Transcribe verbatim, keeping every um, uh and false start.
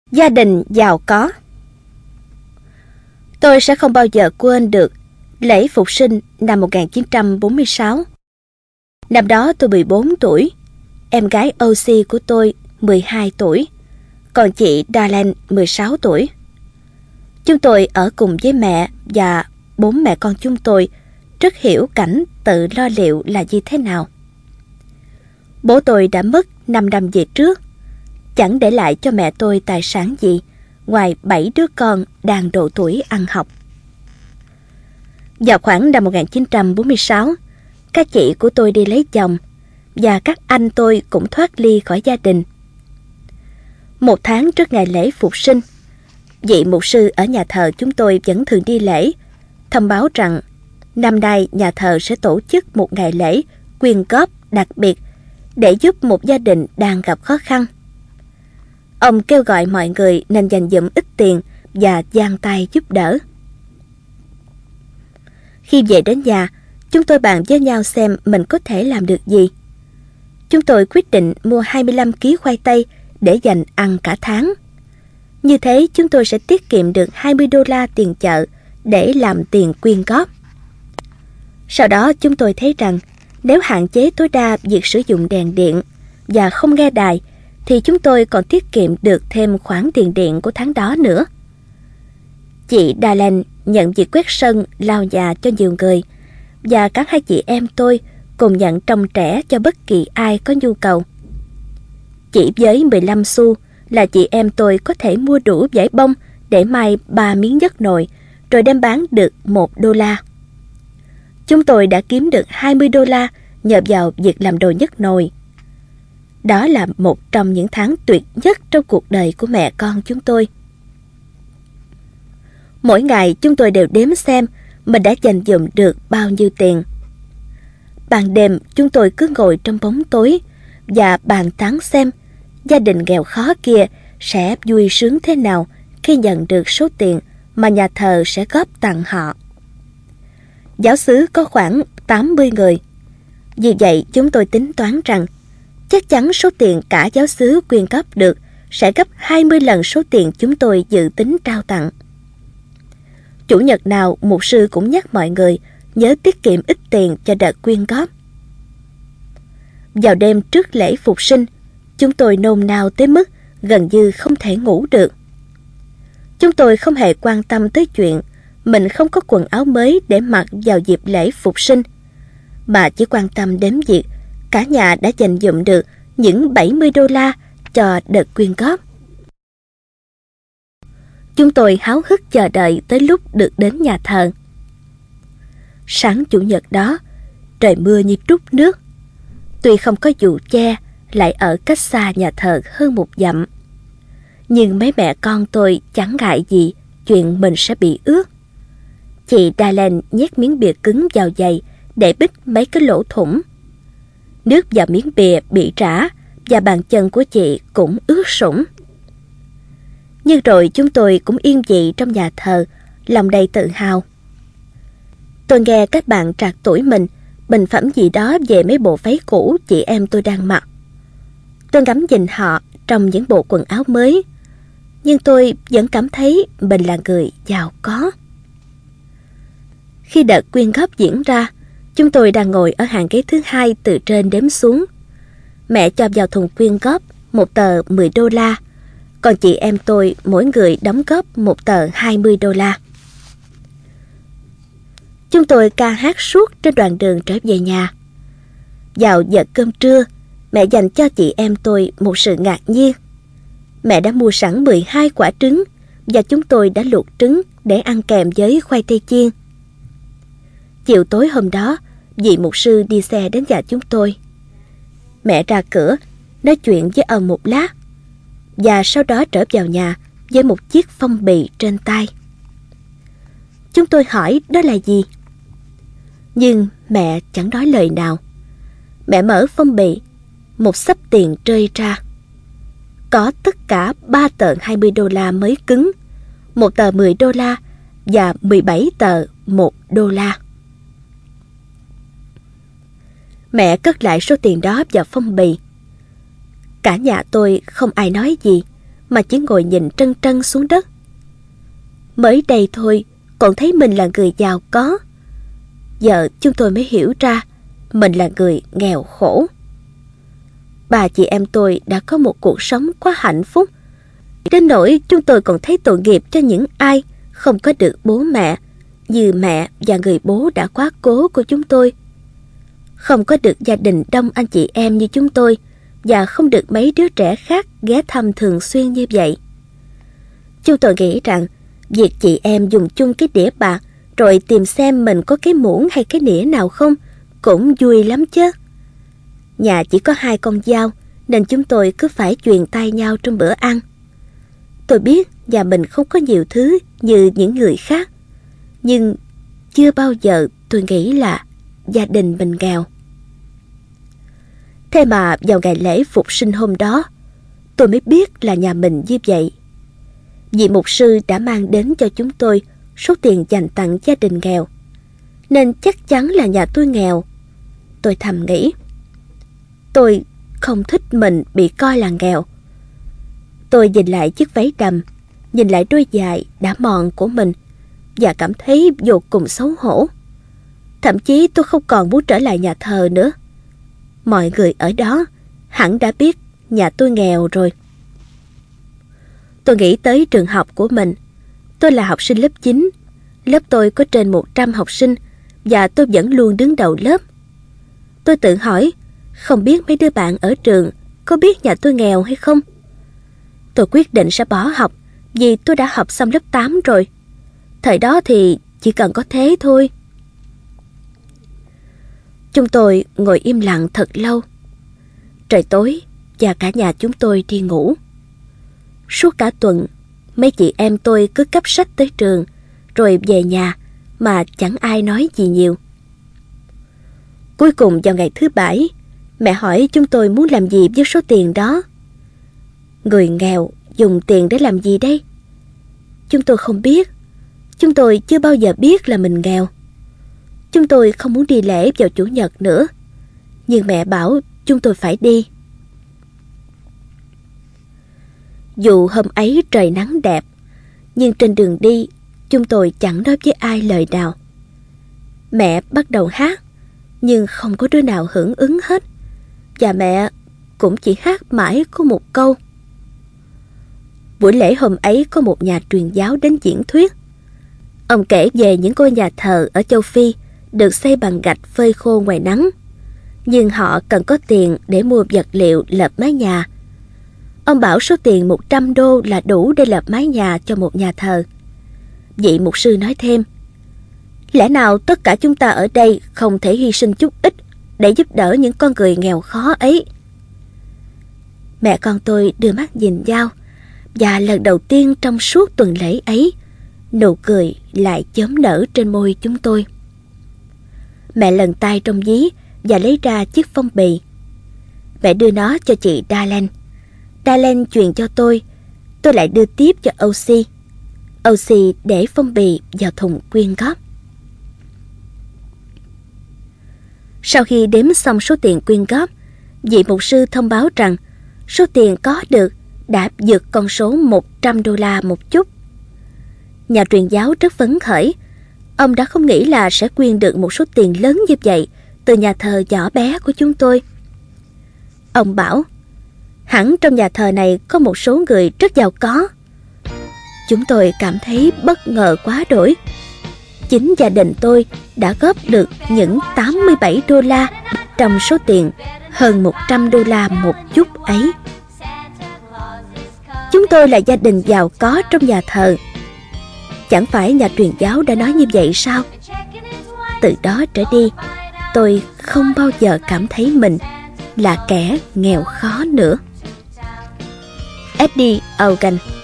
Gia đình giàu có. Tôi sẽ không bao giờ quên được lễ Phục sinh năm một nghìn chín trăm bốn mươi sáu. Năm đó tôi mười bốn tuổi, em gái Oxy của tôi mười hai tuổi, còn chị Darlene mười sáu tuổi. Chúng tôi ở cùng với mẹ và bốn mẹ con chúng tôi rất hiểu cảnh tự lo liệu là như thế nào. Bố tôi đã mất năm năm về trước, chẳng để lại cho mẹ tôi tài sản gì ngoài bảy đứa con đang độ tuổi ăn học. Vào khoảng năm một nghìn chín trăm bốn mươi sáu, các chị của tôi đi lấy chồng và các anh tôi cũng thoát ly khỏi gia đình. Một tháng trước ngày lễ Phục sinh, vị mục sư ở nhà thờ chúng tôi vẫn thường đi lễ, thông báo rằng năm nay nhà thờ sẽ tổ chức một ngày lễ quyên góp đặc biệt để giúp một gia đình đang gặp khó khăn. Ông kêu gọi mọi người nên dành dụm ít tiền và giang tay giúp đỡ. Khi về đến nhà, chúng tôi bàn với nhau xem mình có thể làm được gì. Chúng tôi quyết định mua hai mươi lăm ki lô gam khoai tây để dành ăn cả tháng. Như thế chúng tôi sẽ tiết kiệm được hai mươi đô la tiền chợ để làm tiền quyên góp. Sau đó chúng tôi thấy rằng nếu hạn chế tối đa việc sử dụng đèn điện và không nghe đài, thì chúng tôi còn tiết kiệm được thêm khoản tiền điện của tháng đó nữa. Chị Darlene nhận việc quét sân, lau nhà cho nhiều người, và cả hai chị em tôi cùng nhận trông trẻ cho bất kỳ ai có nhu cầu. Chỉ với mười lăm xu là chị em tôi có thể mua đủ vải bông để may ba miếng nhất nồi, rồi đem bán được một đô la. Chúng tôi đã kiếm được hai mươi đô la nhờ vào việc làm đồ nhất nồi. Đó là một trong những tháng tuyệt nhất trong cuộc đời của mẹ con chúng tôi. Mỗi ngày chúng tôi đều đếm xem mình đã dành dụm được bao nhiêu tiền. Ban đêm chúng tôi cứ ngồi trong bóng tối và bàn tán xem gia đình nghèo khó kia sẽ vui sướng thế nào khi nhận được số tiền mà nhà thờ sẽ góp tặng họ. Giáo xứ có khoảng tám mươi người. Vì vậy chúng tôi tính toán rằng chắc chắn số tiền cả giáo xứ quyên góp được sẽ gấp hai mươi lần số tiền chúng tôi dự tính trao tặng. Chủ nhật nào mục sư cũng nhắc mọi người nhớ tiết kiệm ít tiền cho đợt quyên góp. Vào đêm trước lễ Phục sinh, chúng tôi nôn nao tới mức gần như không thể ngủ được. Chúng tôi không hề quan tâm tới chuyện mình không có quần áo mới để mặc vào dịp lễ Phục sinh, mà chỉ quan tâm đến việc cả nhà đã dành dụm được những bảy mươi đô la cho đợt quyên góp. Chúng tôi háo hức chờ đợi tới lúc được đến nhà thờ. Sáng Chủ nhật đó, trời mưa như trút nước. Tuy không có dù che, lại ở cách xa nhà thờ hơn một dặm, nhưng mấy mẹ con tôi chẳng ngại gì chuyện mình sẽ bị ướt. Chị Darlene nhét miếng bìa cứng vào giày để bít mấy cái lỗ thủng. Nước vào miếng bìa bị rã và bàn chân của chị cũng ướt sũng. Nhưng rồi chúng tôi cũng yên vị trong nhà thờ, lòng đầy tự hào. Tôi nghe các bạn trạc tuổi mình bình phẩm gì đó về mấy bộ váy cũ chị em tôi đang mặc. Tôi ngắm nhìn họ trong những bộ quần áo mới, nhưng tôi vẫn cảm thấy mình là người giàu có. Khi đợt quyên góp diễn ra, chúng tôi đang ngồi ở hàng ghế thứ hai từ trên đếm xuống. Mẹ cho vào thùng quyên góp một tờ mười đô la, còn chị em tôi mỗi người đóng góp một tờ hai mươi đô la. Chúng tôi ca hát suốt trên đoạn đường trở về nhà. Vào giờ cơm trưa, mẹ dành cho chị em tôi một sự ngạc nhiên. Mẹ đã mua sẵn mười hai quả trứng và chúng tôi đã luộc trứng để ăn kèm với khoai tây chiên. Chiều tối hôm đó, vị mục sư đi xe đến nhà chúng tôi. Mẹ ra cửa, nói chuyện với ông một lát, và sau đó trở vào nhà với một chiếc phong bì trên tay. Chúng tôi hỏi đó là gì, nhưng mẹ chẳng nói lời nào. Mẹ mở phong bì, một xấp tiền rơi ra. Có tất cả ba tờ hai mươi đô la mới cứng, một tờ mười đô la và mười bảy tờ một đô la. Mẹ cất lại số tiền đó vào phong bì. Cả nhà tôi không ai nói gì, mà chỉ ngồi nhìn trân trân xuống đất. Mới đây thôi còn thấy mình là người giàu có, giờ chúng tôi mới hiểu ra mình là người nghèo khổ. Bà chị em tôi đã có một cuộc sống quá hạnh phúc, đến nỗi chúng tôi còn thấy tội nghiệp cho những ai không có được bố mẹ như mẹ và người bố đã quá cố của chúng tôi. Không có được gia đình đông anh chị em như chúng tôi, và không được mấy đứa trẻ khác ghé thăm thường xuyên như vậy. Chúng tôi nghĩ rằng việc chị em dùng chung cái đĩa bạc rồi tìm xem mình có cái muỗng hay cái nĩa nào không cũng vui lắm chứ. Nhà chỉ có hai con dao nên chúng tôi cứ phải chuyền tay nhau trong bữa ăn. Tôi biết nhà mình không có nhiều thứ như những người khác, nhưng chưa bao giờ tôi nghĩ là gia đình mình nghèo. Thế mà vào ngày lễ phục sinh hôm đó, tôi mới biết là nhà mình như vậy. Vị mục sư đã mang đến cho chúng tôi số tiền dành tặng gia đình nghèo, nên chắc chắn là nhà tôi nghèo. Tôi thầm nghĩ. Tôi không thích mình bị coi là nghèo. Tôi nhìn lại chiếc váy đầm, nhìn lại đôi giày đã mòn của mình và cảm thấy vô cùng xấu hổ. Thậm chí tôi không còn muốn trở lại nhà thờ nữa. Mọi người ở đó hẳn đã biết nhà tôi nghèo rồi. Tôi nghĩ tới trường học của mình. Tôi là học sinh lớp chín. Lớp tôi có trên một trăm học sinh và tôi vẫn luôn đứng đầu lớp. Tôi tự hỏi, không biết mấy đứa bạn ở trường có biết nhà tôi nghèo hay không? Tôi quyết định sẽ bỏ học vì tôi đã học xong lớp tám rồi. Thời đó thì chỉ cần có thế thôi. Chúng tôi ngồi im lặng thật lâu. Trời tối và cả nhà chúng tôi đi ngủ. Suốt cả tuần, mấy chị em tôi cứ cắp sách tới trường rồi về nhà mà chẳng ai nói gì nhiều. Cuối cùng vào ngày thứ bảy, mẹ hỏi chúng tôi muốn làm gì với số tiền đó. Người nghèo dùng tiền để làm gì đây? Chúng tôi không biết. Chúng tôi chưa bao giờ biết là mình nghèo. Chúng tôi không muốn đi lễ vào Chủ nhật nữa, nhưng mẹ bảo chúng tôi phải đi. Dù hôm ấy trời nắng đẹp, nhưng trên đường đi chúng tôi chẳng nói với ai lời nào. Mẹ bắt đầu hát, nhưng không có đứa nào hưởng ứng hết, và mẹ cũng chỉ hát mãi có một câu. Buổi lễ hôm ấy có một nhà truyền giáo đến diễn thuyết. Ông kể về những ngôi nhà thờ ở châu Phi được xây bằng gạch phơi khô ngoài nắng, nhưng họ cần có tiền để mua vật liệu lợp mái nhà. Ông bảo số tiền một trăm đô là đủ để lợp mái nhà cho một nhà thờ. Vị mục sư nói thêm, lẽ nào tất cả chúng ta ở đây không thể hy sinh chút ít để giúp đỡ những con người nghèo khó ấy? Mẹ con tôi đưa mắt nhìn nhau, và lần đầu tiên trong suốt tuần lễ ấy, nụ cười lại chớm nở trên môi chúng tôi. Mẹ lần tay trong ví và lấy ra chiếc phong bì. Mẹ đưa nó cho chị Darlene. Darlene truyền cho tôi. Tôi lại đưa tiếp cho Oxy. Oxy để phong bì vào thùng quyên góp. Sau khi đếm xong số tiền quyên góp, vị mục sư thông báo rằng số tiền có được đã vượt con số một trăm đô la một chút. Nhà truyền giáo rất phấn khởi. Ông đã không nghĩ là sẽ quyên được một số tiền lớn như vậy từ nhà thờ nhỏ bé của chúng tôi. Ông bảo, hẳn trong nhà thờ này có một số người rất giàu có. Chúng tôi cảm thấy bất ngờ quá đỗi. Chính gia đình tôi đã góp được những tám mươi bảy đô la trong số tiền hơn một trăm đô la một chút ấy. Chúng tôi là gia đình giàu có trong nhà thờ. Chẳng phải nhà truyền giáo đã nói như vậy sao? Từ đó trở đi, tôi không bao giờ cảm thấy mình là kẻ nghèo khó nữa. Eddie Ogan.